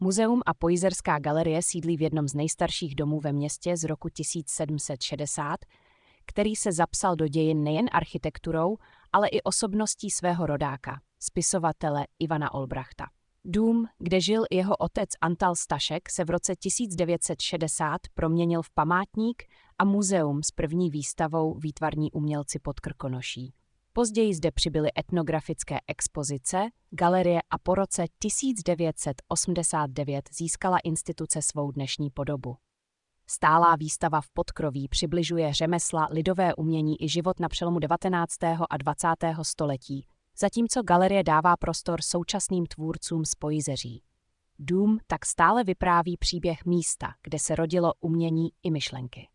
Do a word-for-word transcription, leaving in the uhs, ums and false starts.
Muzeum a Pojizerská galerie sídlí v jednom z nejstarších domů ve městě z roku tisíc sedm set šedesát, který se zapsal do dějin nejen architekturou, ale i osobností svého rodáka, spisovatele Ivana Olbrachta. Dům, kde žil jeho otec Antal Stašek, se v roce tisíc devět set šedesát proměnil v památník a muzeum s první výstavou Výtvarní umělci pod Krkonoší. Později zde přibyly etnografické expozice, galerie a po roce tisíc devět set osmdesát devět získala instituce svou dnešní podobu. Stálá výstava v podkroví přibližuje řemesla, lidové umění i život na přelomu devatenáctého a dvacátého století, zatímco galerie dává prostor současným tvůrcům z Pojizeří. Dům tak stále vypráví příběh místa, kde se rodilo umění i myšlenky.